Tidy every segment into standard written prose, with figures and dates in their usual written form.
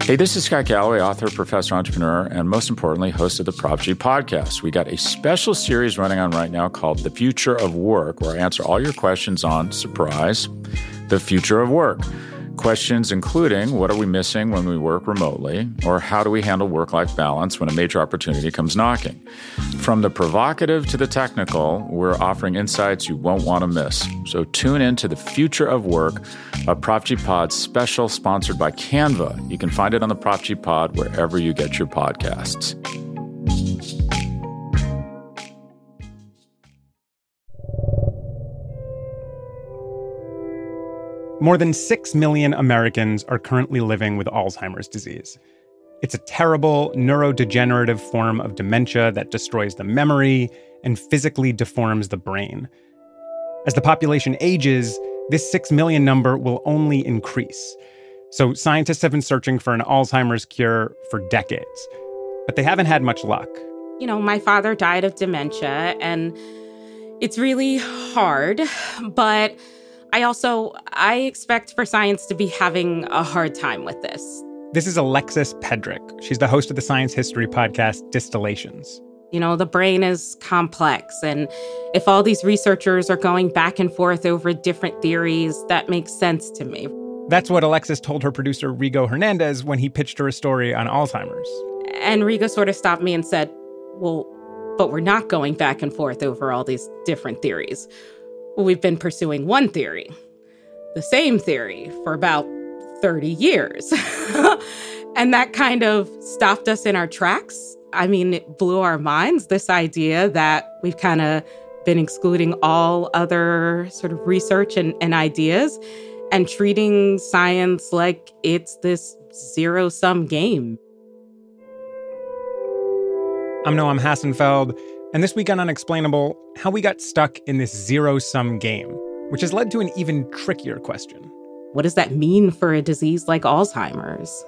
Hey, this is Scott Galloway, author, professor, entrepreneur, and most importantly, host of the Prop G podcast. We got a special series running on right now called The Future of Work, where I answer all your questions on, surprise, the future of work. Questions including, what are we missing when we work remotely? Or how do we handle work-life balance when a major opportunity comes knocking? From the provocative to the technical, we're offering insights you won't want to miss. So tune in to The Future of Work, a Prop G Pod special sponsored by Canva. You can find it on the Prop G Pod wherever you get your podcasts. More than 6 million Americans are currently living with Alzheimer's disease. It's a terrible neurodegenerative form of dementia that destroys the memory and physically deforms the brain. As the population ages, this 6 million number will only increase. So scientists have been searching for an Alzheimer's cure for decades, but they haven't had much luck. You know, my father died of dementia, and it's really hard, but I expect for science to be having a hard time with this. This is Alexis Pedrick. She's the host of the science history podcast Distillations. You know, the brain is complex, and if all these researchers are going back and forth over different theories, that makes sense to me. That's what Alexis told her producer Rigo Hernandez when he pitched her a story on Alzheimer's. And Rigo sort of stopped me and said, well, but we're not going back and forth over all these different theories. We've been pursuing one theory, the same theory, for about 30 years. And that kind of stopped us in our tracks. I mean, it blew our minds, this idea that we've kind of been excluding all other sort of research and ideas and treating science like it's this zero-sum game. I'm Noam Hassenfeld. And this week on Unexplainable, how we got stuck in this zero-sum game, which has led to an even trickier question. What does that mean for a disease like Alzheimer's?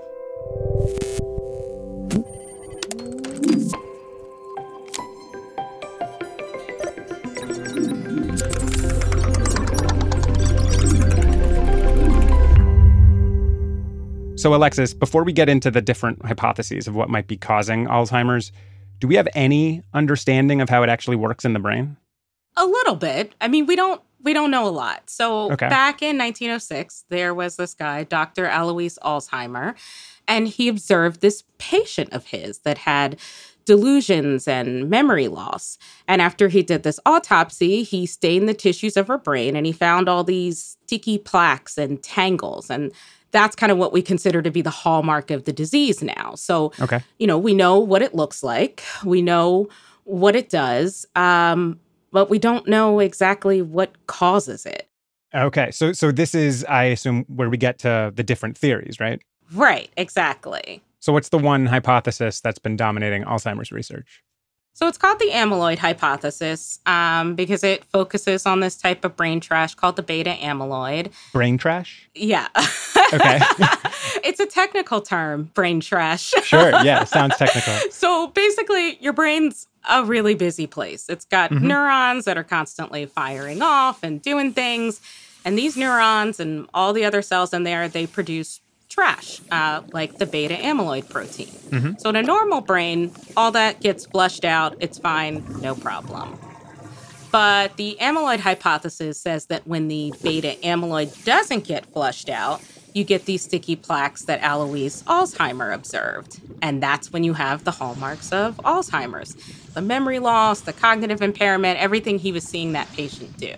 So, Alexis, before we get into the different hypotheses of what might be causing Alzheimer's, do we have any understanding of how it actually works in the brain? A little bit. I mean, we don't know a lot. So Back in 1906, there was this guy, Dr. Alois Alzheimer, and he observed this patient of his that had delusions and memory loss. And after he did this autopsy, he stained the tissues of her brain, and he found all these sticky plaques and tangles. And that's kind of what we consider to be the hallmark of the disease now. So, you know, we know what it looks like. We know what it does, but we don't know exactly what causes it. Okay. So this is, I assume, where we get to the different theories, right? Right. Exactly. So what's the one hypothesis that's been dominating Alzheimer's research? So it's called the amyloid hypothesis because it focuses on this type of brain trash called the beta amyloid. Brain trash? Yeah. Okay. It's a technical term, brain trash. Sure. Yeah. Sounds technical. So basically, your brain's a really busy place. It's got neurons that are constantly firing off and doing things. And these neurons and all the other cells in there, they produce trash, like the beta amyloid protein. So in a normal brain, all that gets flushed out. It's fine, no problem. But the amyloid hypothesis says that when the beta amyloid doesn't get flushed out, you get these sticky plaques that Alois Alzheimer observed. And that's when you have the hallmarks of Alzheimer's. The memory loss, the cognitive impairment, everything he was seeing that patient do.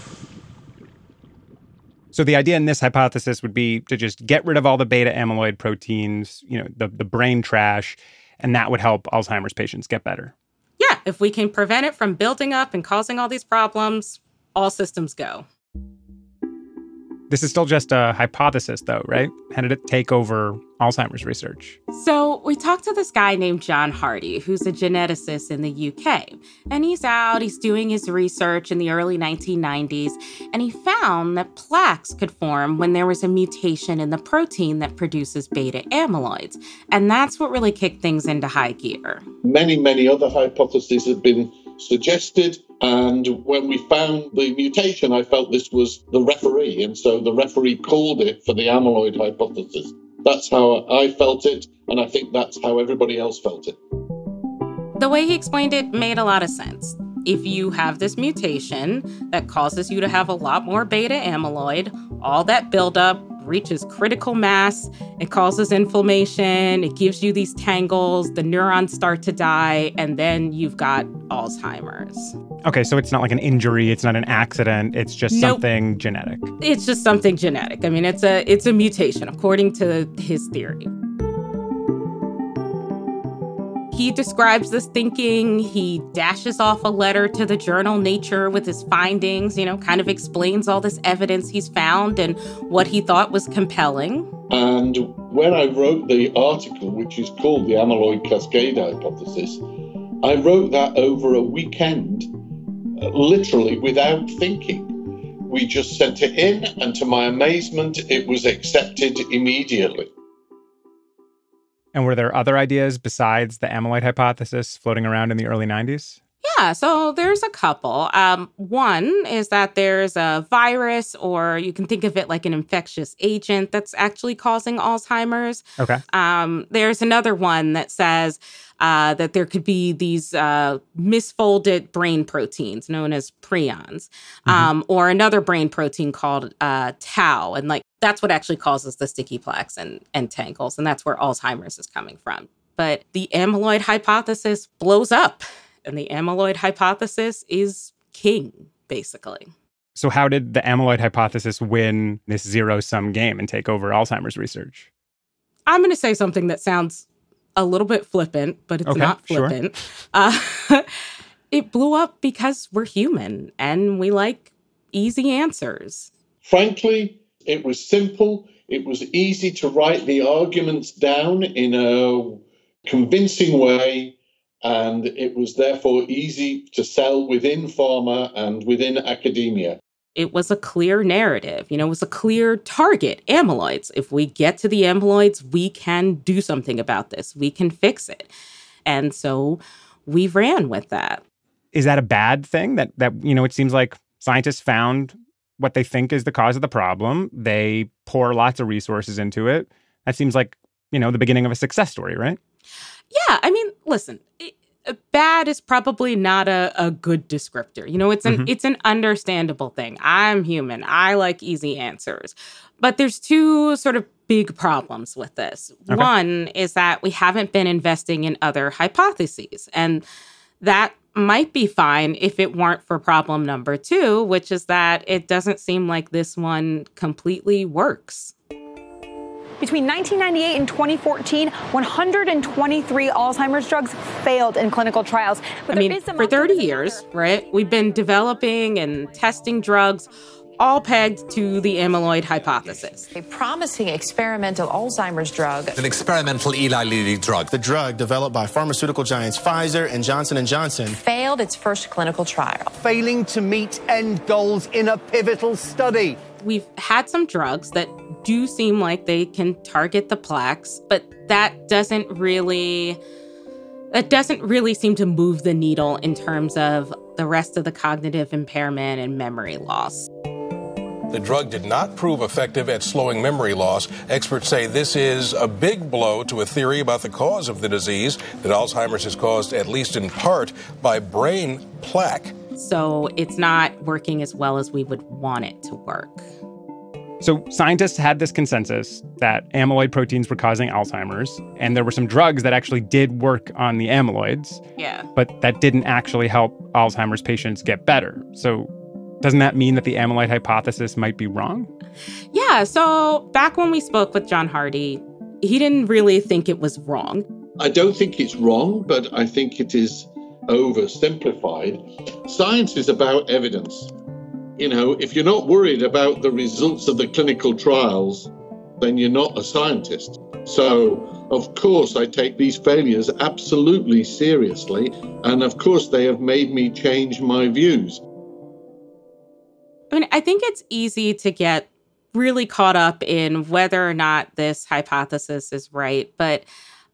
So the idea in this hypothesis would be to just get rid of all the beta amyloid proteins, you know, the brain trash, and that would help Alzheimer's patients get better. Yeah, if we can prevent it from building up and causing all these problems, all systems go. This is still just a hypothesis, though, right? How did it take over Alzheimer's research? So we talked to this guy named John Hardy, who's a geneticist in the UK. And he's doing his research in the early 1990s, and he found that plaques could form when there was a mutation in the protein that produces beta amyloids. And that's what really kicked things into high gear. Many other hypotheses have been suggested. And when we found the mutation, I felt this was the referee. And so the referee called it for the amyloid hypothesis. That's how I felt it, and I think that's how everybody else felt it. The way he explained it made a lot of sense. If you have this mutation that causes you to have a lot more beta amyloid, all that buildup reaches critical mass, it causes inflammation, it gives you these tangles, the neurons start to die, and then you've got Alzheimer's. Okay, so it's not like an injury, it's not an accident, it's just something genetic. It's just something genetic. I mean, it's a mutation, according to his theory. He describes this thinking. He dashes off a letter to the journal Nature with his findings, kind of explains all this evidence he's found and what he thought was compelling. And when I wrote the article, which is called The Amyloid Cascade Hypothesis, I wrote that over a weekend, literally without thinking. We just sent it in, and to my amazement, it was accepted immediately. And were there other ideas besides the amyloid hypothesis floating around in the early 90s? Yeah, so there's a couple. One is that there's a virus, or you can think of it like an infectious agent that's actually causing Alzheimer's. Okay. There's another one that says that there could be these misfolded brain proteins known as prions, or another brain protein called tau. And that's what actually causes the sticky plaques and tangles. And that's where Alzheimer's is coming from. But the amyloid hypothesis blows up. And the amyloid hypothesis is king, basically. So how did the amyloid hypothesis win this zero-sum game and take over Alzheimer's research? I'm going to say something that sounds a little bit flippant, but it's not flippant. Sure. It blew up because we're human and we like easy answers. Frankly, it was simple. It was easy to write the arguments down in a convincing way. And it was therefore easy to sell within pharma and within academia. It was a clear narrative. It was a clear target, amyloids. If we get to the amyloids, we can do something about this. We can fix it. And so we ran with that. Is that a bad thing? That it seems like scientists found what they think is the cause of the problem. They pour lots of resources into it. That seems like, the beginning of a success story, right? Yeah, I mean, listen, bad is probably not a good descriptor. It's an understandable thing. I'm human. I like easy answers. But there's two sort of big problems with this. Okay. One is that we haven't been investing in other hypotheses. And that might be fine if it weren't for problem number two, which is that it doesn't seem like this one completely works. Between 1998 and 2014, 123 Alzheimer's drugs failed in clinical trials. But for 30 years, right, we've been developing and testing drugs all pegged to the amyloid hypothesis. A promising experimental Alzheimer's drug. An experimental Eli Lilly drug. The drug developed by pharmaceutical giants Pfizer and Johnson & Johnson failed its first clinical trial. Failing to meet end goals in a pivotal study. We've had some drugs that do seem like they can target the plaques, but that doesn't really seem to move the needle in terms of the rest of the cognitive impairment and memory loss. The drug did not prove effective at slowing memory loss. Experts say this is a big blow to a theory about the cause of the disease, that Alzheimer's is caused, at least in part, by brain plaque. So it's not working as well as we would want it to work. So scientists had this consensus that amyloid proteins were causing Alzheimer's, and there were some drugs that actually did work on the amyloids. Yeah. But that didn't actually help Alzheimer's patients get better. So doesn't that mean that the amyloid hypothesis might be wrong? Yeah, so back when we spoke with John Hardy, he didn't really think it was wrong. I don't think it's wrong, but I think it is oversimplified. Science is about evidence. If you're not worried about the results of the clinical trials, then you're not a scientist. So, of course, I take these failures absolutely seriously. And of course, they have made me change my views. I think it's easy to get really caught up in whether or not this hypothesis is right. But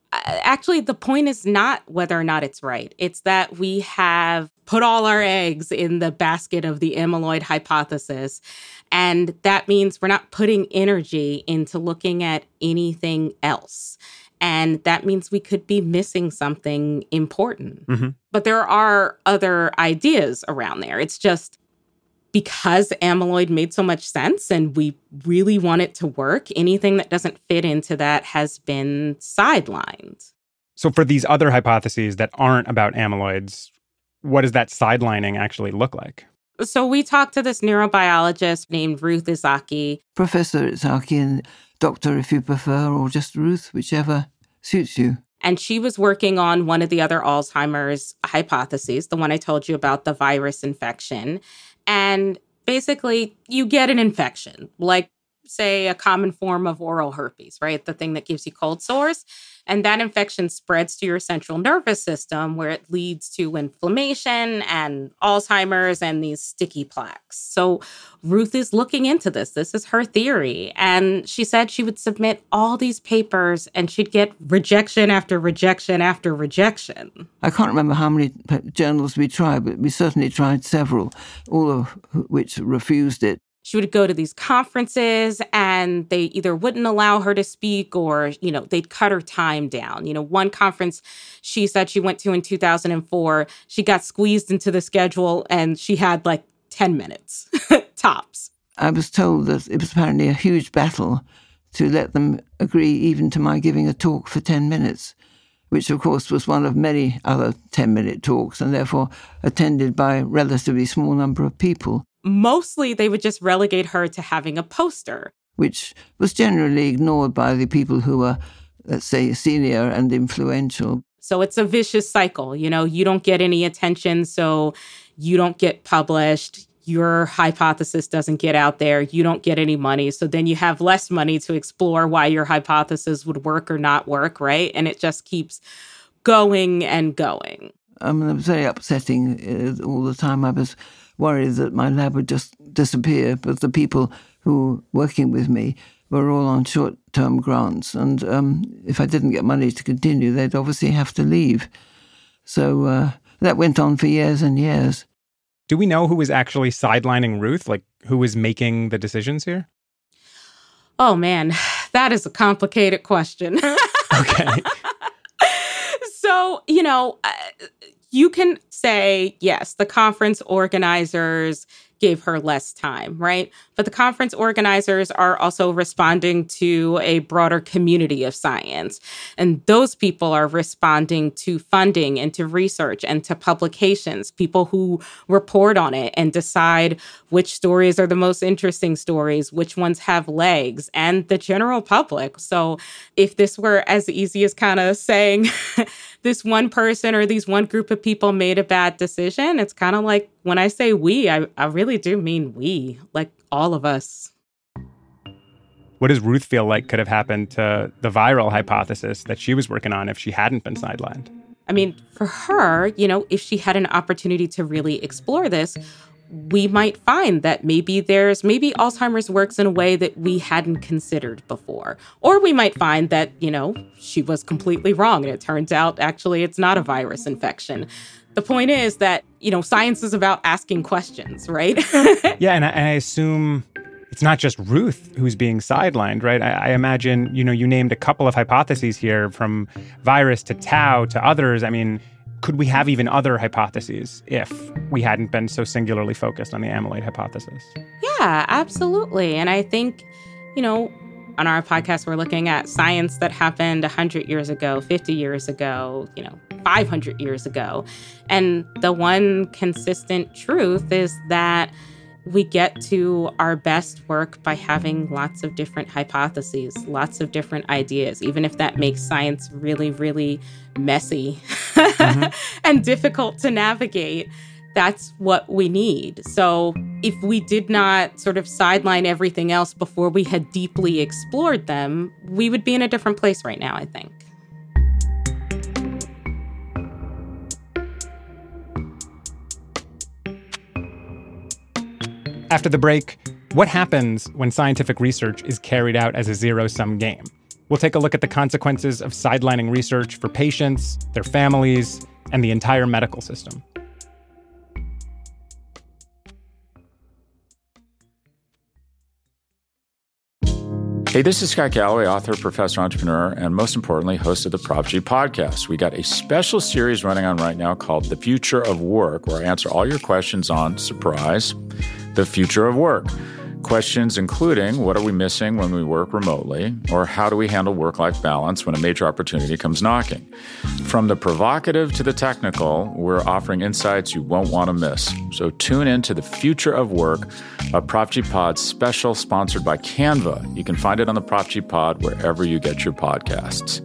Actually, the point is not whether or not it's right. It's that we have put all our eggs in the basket of the amyloid hypothesis. And that means we're not putting energy into looking at anything else. And that means we could be missing something important. Mm-hmm. But there are other ideas around there. It's just because amyloid made so much sense and we really want it to work, anything that doesn't fit into that has been sidelined. So for these other hypotheses that aren't about amyloids, what does that sidelining actually look like? So we talked to this neurobiologist named Ruth Izaki. Professor Izaki, and doctor if you prefer, or just Ruth, whichever suits you. And she was working on one of the other Alzheimer's hypotheses, the one I told you about, the virus infection. And basically, you get an infection, like, say, a common form of oral herpes, right? The thing that gives you cold sores. And that infection spreads to your central nervous system, where it leads to inflammation and Alzheimer's and these sticky plaques. So Ruth is looking into this. This is her theory. And she said she would submit all these papers and she'd get rejection after rejection after rejection. I can't remember how many journals we tried, but we certainly tried several, all of which refused it. She would go to these conferences and they either wouldn't allow her to speak or, they'd cut her time down. One conference she said she went to in 2004, she got squeezed into the schedule and she had like 10 minutes, tops. I was told that it was apparently a huge battle to let them agree even to my giving a talk for 10 minutes, which of course was one of many other 10-minute talks and therefore attended by a relatively small number of people. Mostly, they would just relegate her to having a poster. Which was generally ignored by the people who were, let's say, senior and influential. So it's a vicious cycle. You don't get any attention, so you don't get published. Your hypothesis doesn't get out there. You don't get any money. So then you have less money to explore why your hypothesis would work or not work, right? And it just keeps going and going. It was very upsetting all the time. I was worried that my lab would just disappear, but the people who were working with me were all on short-term grants, and if I didn't get money to continue, they'd obviously have to leave. So that went on for years and years. Do we know who was actually sidelining Ruth? Like, who was making the decisions here? Oh, man, that is a complicated question. Okay. So, you can say, yes, the conference organizers gave her less time, right? But the conference organizers are also responding to a broader community of science. And those people are responding to funding and to research and to publications, people who report on it and decide which stories are the most interesting stories, which ones have legs, and the general public. So if this were as easy as kind of saying this one person or these one group of people made a bad decision, it's kind of like when I say we, I really do mean we, like all of us. What does Ruth feel like could have happened to the viral hypothesis that she was working on if she hadn't been sidelined? I mean, for her, if she had an opportunity to really explore this, we might find that maybe Alzheimer's works in a way that we hadn't considered before. Or we might find that, she was completely wrong and it turns out actually it's not a virus infection. The point is that, science is about asking questions, right? Yeah, and I assume it's not just Ruth who's being sidelined, right? I imagine, you named a couple of hypotheses here, from virus to tau to others. I mean, could we have even other hypotheses if we hadn't been so singularly focused on the amyloid hypothesis? Yeah, absolutely. And I think, on our podcast, we're looking at science that happened 100 years ago, 50 years ago, 500 years ago. And the one consistent truth is that we get to our best work by having lots of different hypotheses, lots of different ideas, even if that makes science really, really messy and difficult to navigate. That's what we need. So if we did not sort of sideline everything else before we had deeply explored them, we would be in a different place right now, I think. After the break, what happens when scientific research is carried out as a zero-sum game? We'll take a look at the consequences of sidelining research for patients, their families, and the entire medical system. Hey, this is Scott Galloway, author, professor, entrepreneur, and most importantly, host of the Prop G podcast. We got a special series running on right now called The Future of Work, where I answer all your questions on, surprise, the future of work. Questions including, what are we missing when we work remotely? Or how do we handle work-life balance when a major opportunity comes knocking? From the provocative to the technical, we're offering insights you won't want to miss. So tune in to The Future of Work, a Prop G Pod special sponsored by Canva. You can find it on the Prop G Pod wherever you get your podcasts.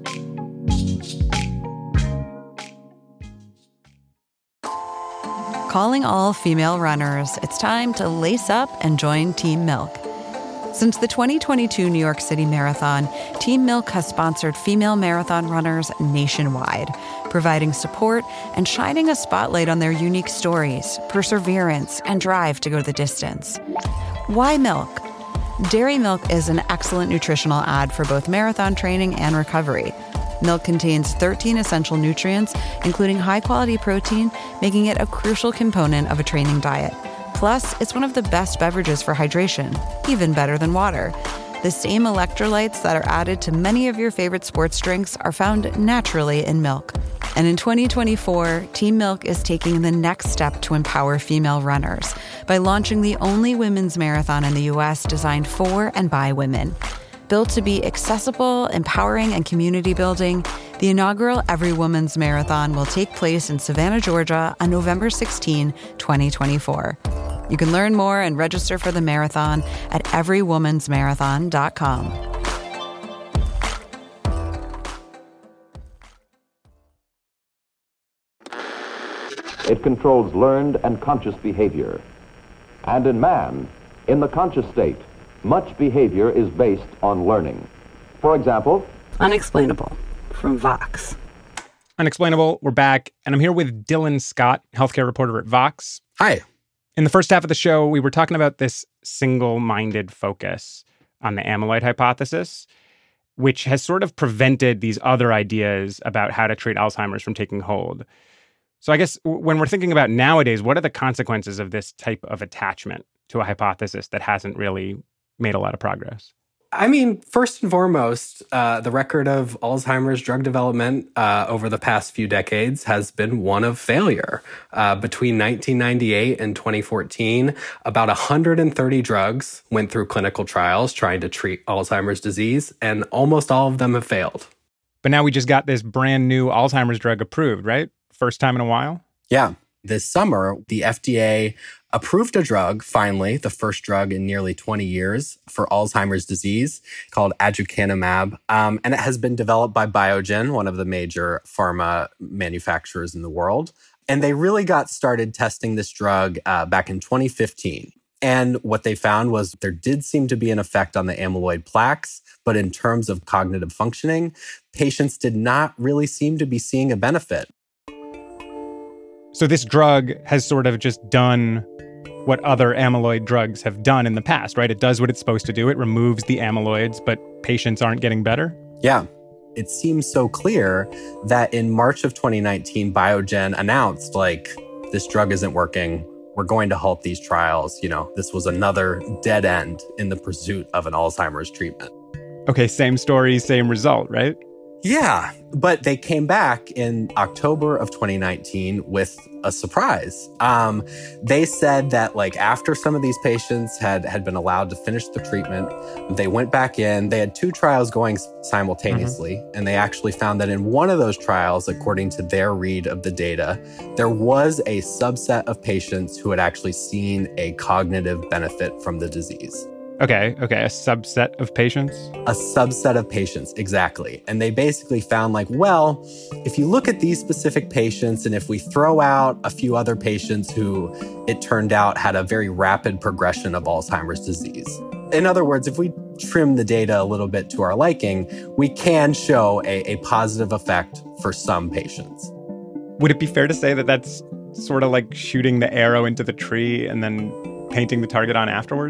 Calling all female runners, it's time to lace up and join Team Milk. Since the 2022 New York City Marathon, Team Milk has sponsored female marathon runners nationwide, providing support and shining a spotlight on their unique stories, perseverance, and drive to go the distance. Why milk? Dairy milk is an excellent nutritional add for both marathon training and recovery. Milk contains 13 essential nutrients, including high-quality protein, making it a crucial component of a training diet. Plus, it's one of the best beverages for hydration, even better than water. The same electrolytes that are added to many of your favorite sports drinks are found naturally in milk. And in 2024, Team Milk is taking the next step to empower female runners by launching the only women's marathon in the U.S. designed for and by women. Built to be accessible, empowering, and community building, the inaugural Every Woman's Marathon will take place in Savannah, Georgia on November 16, 2024. You can learn more and register for the marathon at everywomansmarathon.com. It controls learned and conscious behavior. And in man, in the conscious state, much behavior is based on learning. For example, Unexplainable from Vox. Unexplainable, we're back, and I'm here with Dylan Scott, healthcare reporter at Vox. Hi. In the first half of the show, we were talking about this single-minded focus on the amyloid hypothesis, which has sort of prevented these other ideas about how to treat Alzheimer's from taking hold. So I guess when we're thinking about nowadays, what are the consequences of this type of attachment to a hypothesis that hasn't really made a lot of progress? I mean, first and foremost, the record of Alzheimer's drug development over the past few decades has been one of failure. Between 1998 and 2014, about 130 drugs went through clinical trials trying to treat Alzheimer's disease, and almost all of them have failed. But now we just got this brand new Alzheimer's drug approved, right? First time in a while? Yeah. This summer, the FDA approved a drug, finally, the first drug in nearly 20 years for Alzheimer's disease called aducanumab. And it has been developed by Biogen, one of the major pharma manufacturers in the world. And they really got started testing this drug back in 2015. And what they found was there did seem to be an effect on the amyloid plaques, but in terms of cognitive functioning, patients did not really seem to be seeing a benefit. So this drug has sort of just done what other amyloid drugs have done in the past, right? It does what it's supposed to do. It removes the amyloids, but patients aren't getting better? Yeah. It seems so clear that in March of 2019, Biogen announced, this drug isn't working. We're going to halt these trials. This was another dead end in the pursuit of an Alzheimer's treatment. Okay, same story, same result, right? Yeah, but they came back in October of 2019 with a surprise. They said that after some of these patients had been allowed to finish the treatment, they went back in. They had two trials going simultaneously, and they actually found that in one of those trials, according to their read of the data, there was a subset of patients who had actually seen a cognitive benefit from the disease. Okay, a subset of patients? A subset of patients, exactly. And they basically found if you look at these specific patients and if we throw out a few other patients who it turned out had a very rapid progression of Alzheimer's disease. In other words, if we trim the data a little bit to our liking, we can show a positive effect for some patients. Would it be fair to say that that's sort of like shooting the arrow into the tree and then painting the target on afterwards?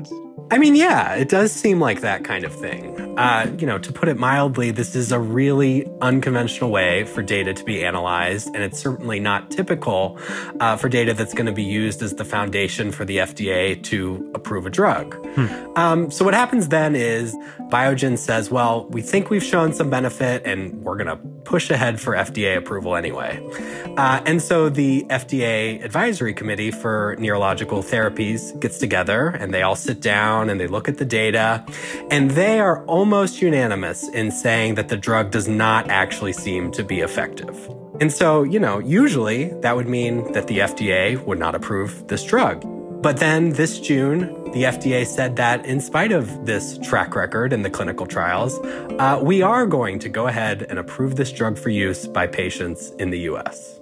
I mean, yeah, it does seem like that kind of thing. To put it mildly, this is a really unconventional way for data to be analyzed, and it's certainly not typical for data that's going to be used as the foundation for the FDA to approve a drug. So what happens then is Biogen says, well, we think we've shown some benefit, and we're going to push ahead for FDA approval anyway. And so the FDA Advisory Committee for Neurological Therapies gets together, and they all sit down and they look at the data, and they are almost unanimous in saying that the drug does not actually seem to be effective. And so, usually that would mean that the FDA would not approve this drug. But then this June, the FDA said that in spite of this track record in the clinical trials, we are going to go ahead and approve this drug for use by patients in the US.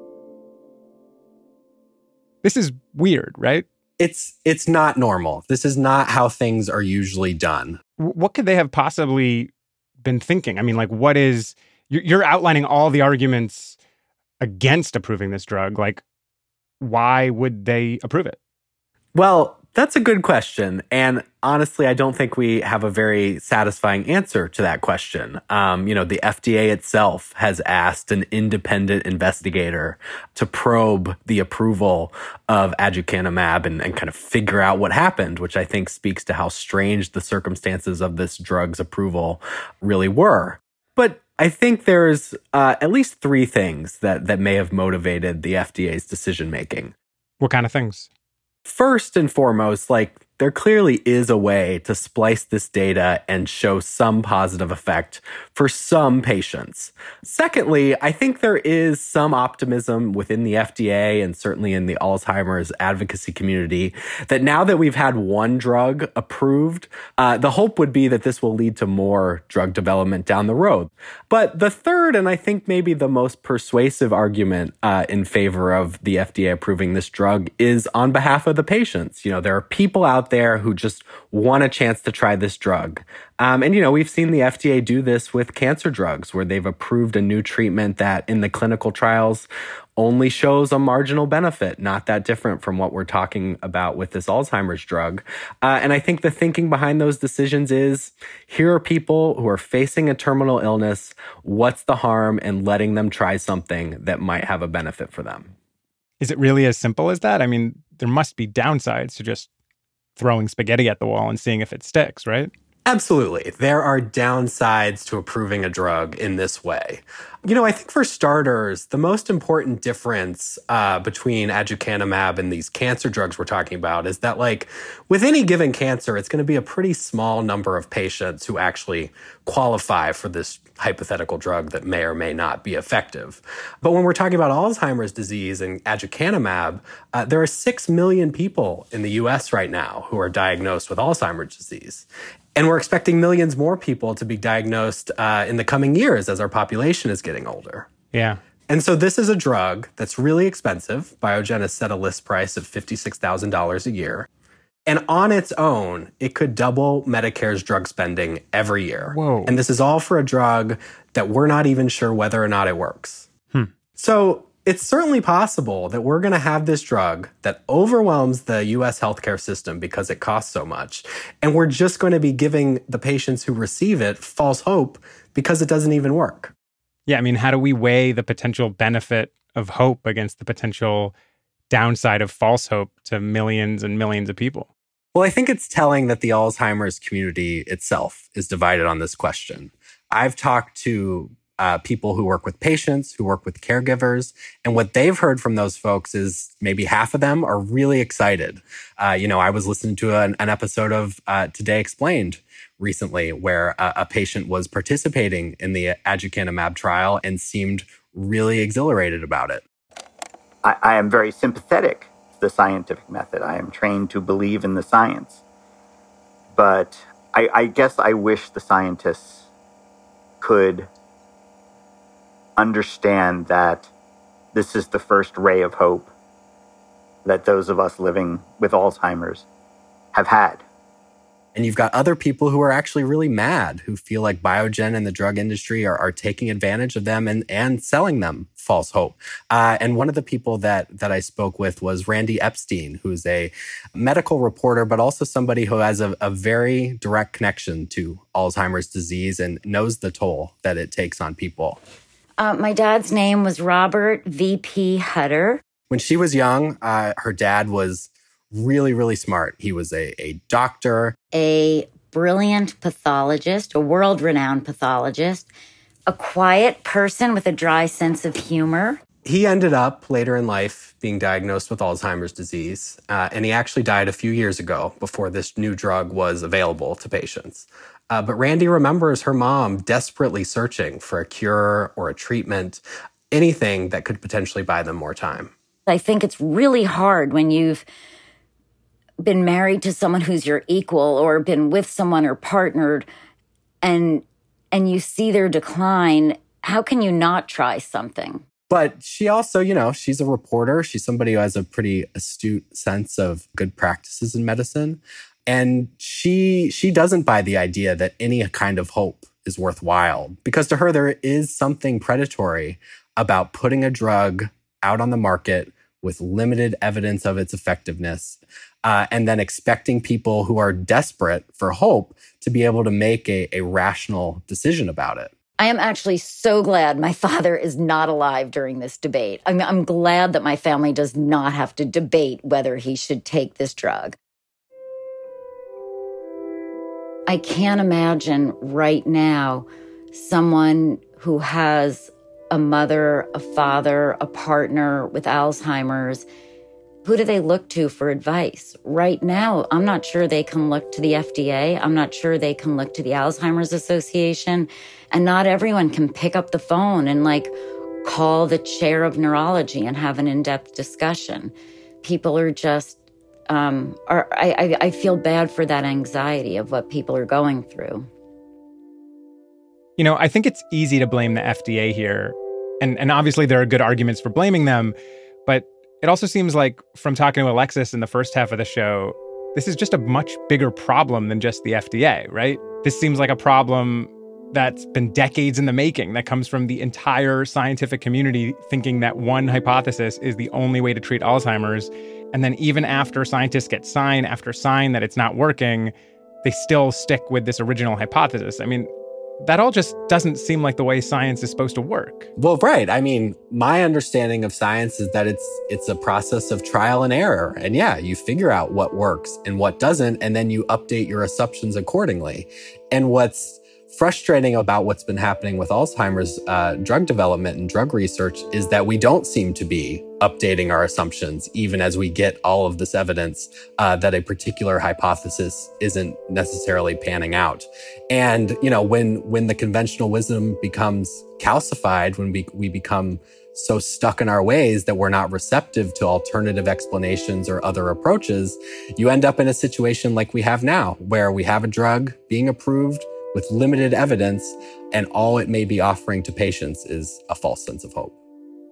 This is weird, right? It's not normal. This is not how things are usually done. What could they have possibly been thinking? I mean, what is... You're outlining all the arguments against approving this drug. Why would they approve it? Well, that's a good question. And honestly, I don't think we have a very satisfying answer to that question. The FDA itself has asked an independent investigator to probe the approval of aducanumab and kind of figure out what happened, which I think speaks to how strange the circumstances of this drug's approval really were. But I think there's at least three things that may have motivated the FDA's decision-making. What kind of things? First and foremost, there clearly is a way to splice this data and show some positive effect for some patients. Secondly, I think there is some optimism within the FDA and certainly in the Alzheimer's advocacy community that now that we've had one drug approved, the hope would be that this will lead to more drug development down the road. But the third, and I think maybe the most persuasive argument in favor of the FDA approving this drug is on behalf of the patients. There are people out there who just want a chance to try this drug. And we've seen the FDA do this with cancer drugs, where they've approved a new treatment that in the clinical trials only shows a marginal benefit, not that different from what we're talking about with this Alzheimer's drug. And I think the thinking behind those decisions is, here are people who are facing a terminal illness. What's the harm in letting them try something that might have a benefit for them? Is it really as simple as that? I mean, there must be downsides to just throwing spaghetti at the wall and seeing if it sticks, right? Absolutely. There are downsides to approving a drug in this way. I think for starters, the most important difference between aducanumab and these cancer drugs we're talking about is that, with any given cancer, it's going to be a pretty small number of patients who actually qualify for this hypothetical drug that may or may not be effective. But when we're talking about Alzheimer's disease and aducanumab, there are 6 million people in the US right now who are diagnosed with Alzheimer's disease. And we're expecting millions more people to be diagnosed in the coming years as our population is getting older. Yeah. And so this is a drug that's really expensive. Biogen has set a list price of $56,000 a year. And on its own, it could double Medicare's drug spending every year. Whoa. And this is all for a drug that we're not even sure whether or not it works. So it's certainly possible that we're going to have this drug that overwhelms the U.S. healthcare system because it costs so much. And we're just going to be giving the patients who receive it false hope because it doesn't even work. Yeah, I mean, how do we weigh the potential benefit of hope against the potential downside of false hope to millions and millions of people? Well, I think it's telling that the Alzheimer's community itself is divided on this question. I've talked to people who work with patients, who work with caregivers, and what they've heard from those folks is maybe half of them are really excited. I was listening to an episode of Today Explained recently where a patient was participating in the aducanumab trial and seemed really exhilarated about it. I am very sympathetic to the scientific method. I am trained to believe in the science. But I guess I wish the scientists could understand that this is the first ray of hope that those of us living with Alzheimer's have had. And you've got other people who are actually really mad, who feel like Biogen and the drug industry are taking advantage of them and selling them false hope. And one of the people that I spoke with was Randy Epstein, who's a medical reporter, but also somebody who has a very direct connection to Alzheimer's disease and knows the toll that it takes on people. My dad's name was Robert V.P. Hutter. When she was young, her dad was really, really smart. He was a doctor. A brilliant pathologist, a world-renowned pathologist, a quiet person with a dry sense of humor. He ended up later in life being diagnosed with Alzheimer's disease, and he actually died a few years ago before this new drug was available to patients. But Randy remembers her mom desperately searching for a cure or a treatment, anything that could potentially buy them more time. I think it's really hard when you've been married to someone who's your equal or been with someone or partnered and you see their decline. How can you not try something? But she also, she's a reporter. She's somebody who has a pretty astute sense of good practices in medicine. And she doesn't buy the idea that any kind of hope is worthwhile, because to her, there is something predatory about putting a drug out on the market with limited evidence of its effectiveness, and then expecting people who are desperate for hope to be able to make a rational decision about it. I am actually so glad my father is not alive during this debate. I'm glad that my family does not have to debate whether he should take this drug. I can't imagine right now someone who has a mother, a father, a partner with Alzheimer's. Who do they look to for advice? Right now, I'm not sure they can look to the FDA. I'm not sure they can look to the Alzheimer's Association. And not everyone can pick up the phone and call the chair of neurology and have an in-depth discussion. People are just, I feel bad for that anxiety of what people are going through. I think it's easy to blame the FDA here. And obviously there are good arguments for blaming them, but it also seems like, from talking to Alexis in the first half of the show, this is just a much bigger problem than just the FDA, right? This seems like a problem that's been decades in the making, that comes from the entire scientific community thinking that one hypothesis is the only way to treat Alzheimer's. And then even after scientists get sign after sign that it's not working, they still stick with this original hypothesis. I mean, that all just doesn't seem like the way science is supposed to work. Well, right. I mean, my understanding of science is that it's a process of trial and error. And yeah, you figure out what works and what doesn't, and then you update your assumptions accordingly. And what's frustrating about what's been happening with Alzheimer's drug development and drug research is that we don't seem to be updating our assumptions, even as we get all of this evidence that a particular hypothesis isn't necessarily panning out. And, when the conventional wisdom becomes calcified, when we become so stuck in our ways that we're not receptive to alternative explanations or other approaches, you end up in a situation like we have now, where we have a drug being approved with limited evidence, and all it may be offering to patients is a false sense of hope.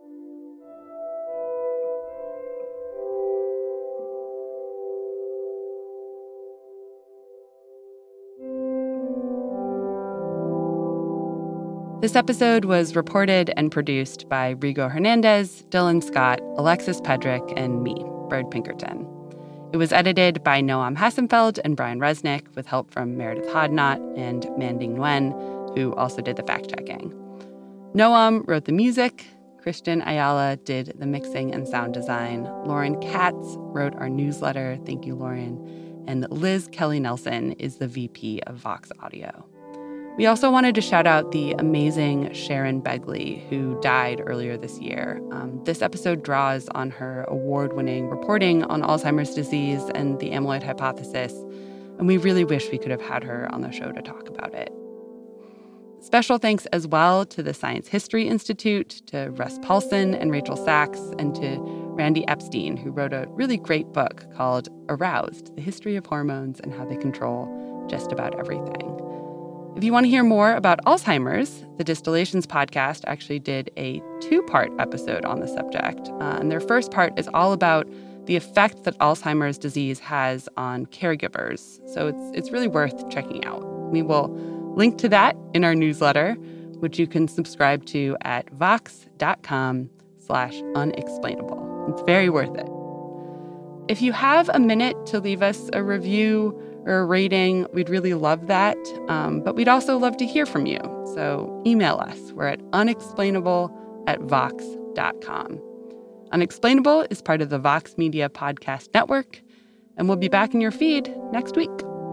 This episode was reported and produced by Rigo Hernandez, Dylan Scott, Alexis Pedrick, and me, Bird Pinkerton. It was edited by Noam Hassenfeld and Brian Resnick, with help from Meredith Hodnott and Manding Nguyen, who also did the fact-checking. Noam wrote the music. Christian Ayala did the mixing and sound design. Lauren Katz wrote our newsletter. Thank you, Lauren. And Liz Kelly Nelson is the VP of Vox Audio. We also wanted to shout out the amazing Sharon Begley, who died earlier this year. This episode draws on her award-winning reporting on Alzheimer's disease and the amyloid hypothesis, and we really wish we could have had her on the show to talk about it. Special thanks as well to the Science History Institute, to Russ Paulson and Rachel Sachs, and to Randy Epstein, who wrote a really great book called Aroused: The History of Hormones and How They Control Just About Everything. If you want to hear more about Alzheimer's, the Distillations podcast actually did a 2-part episode on the subject. And their first part is all about the effect that Alzheimer's disease has on caregivers. So it's really worth checking out. We will link to that in our newsletter, which you can subscribe to at vox.com/unexplainable. It's very worth it. If you have a minute to leave us a review or a rating, we'd really love that. But we'd also love to hear from you. So email us. We're at unexplainable@vox.com. Unexplainable is part of the Vox Media Podcast Network, and we'll be back in your feed next week.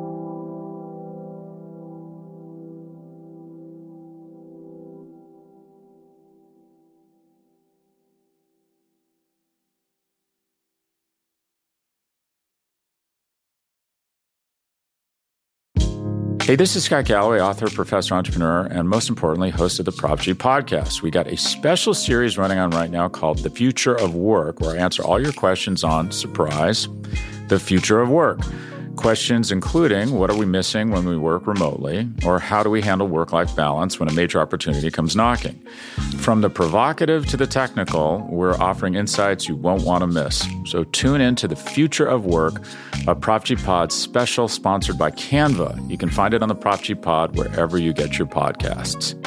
Hey, this is Scott Galloway, author, professor, entrepreneur, and most importantly, host of the Prop G podcast. We got a special series running on right now called The Future of Work, where I answer all your questions on, surprise, the future of work. Questions including, what are we missing when we work remotely? Or how do we handle work-life balance when a major opportunity comes knocking? From the provocative to the technical, we're offering insights you won't want to miss. So tune in to The Future of Work, a Prop G Pod special sponsored by Canva. You can find it on the Prop G Pod wherever you get your podcasts.